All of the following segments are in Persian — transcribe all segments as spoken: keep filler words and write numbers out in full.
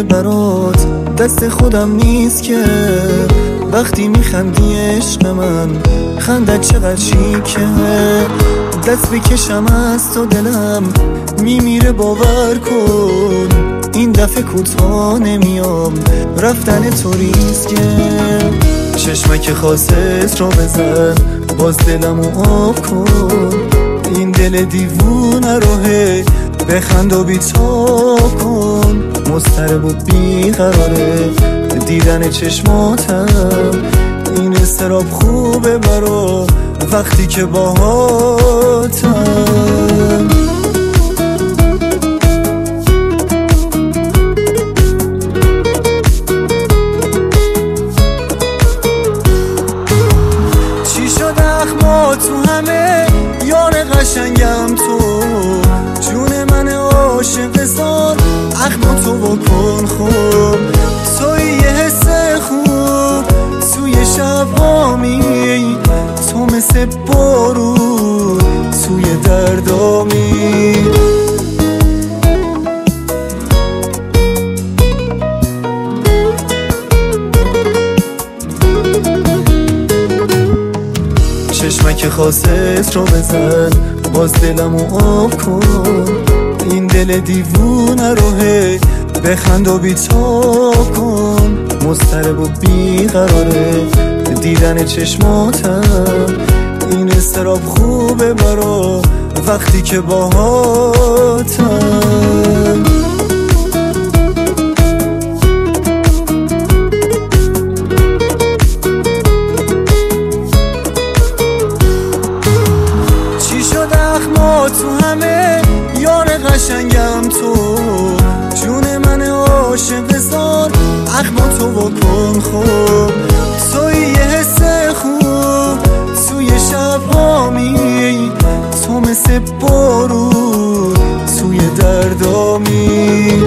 خوبه برات دست خودم نیست که وقتی میخندی عشق من خندت چقدر شیکه دست بکشم از تو دلم میمیره باور کن این دفعه کوتاه نمیام رفتن تو ریسکه چشمک خاصت رو بزن باز دلمو آب کن این دل دیوونه رو هی بخند و بیتاب کن مضطرب و بیقراره دیدن چشماتم این استراب خوبه برا وقتی که باهاتم چی شد اخما تو همه یار قشنگم تو جون من عاشق زار اخما تو بکن خوب توی یه حس خوب توی شب هامی تو مثل بارون توی دردامی چشمک خاصت رو بزن باز دلمو آب کن این دل دیوونه رو هی بخند و بیتاب کن مضطرب و بیقراره دیدن چشماتم این استراب خوبه برا وقتی که باهاتم چی شد اخما تو همه یار قشنگم تو جون من عاشق زار اخما تو بکن خوب توی یه حس خوب توی شب هامی تو مثل بارون توی دردامی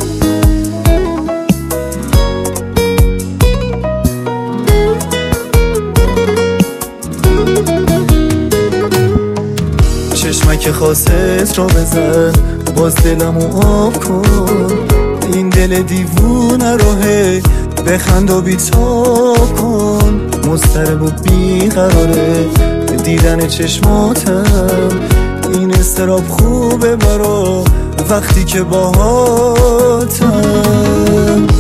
چشمک خاصت رو بزن باز دلمو آب کن این دل دیوونه رو هی بخند و بیتاب کن مضطرب و بیقراره دیدن چشماتم این استراب خوبه برا وقتی که باهاتم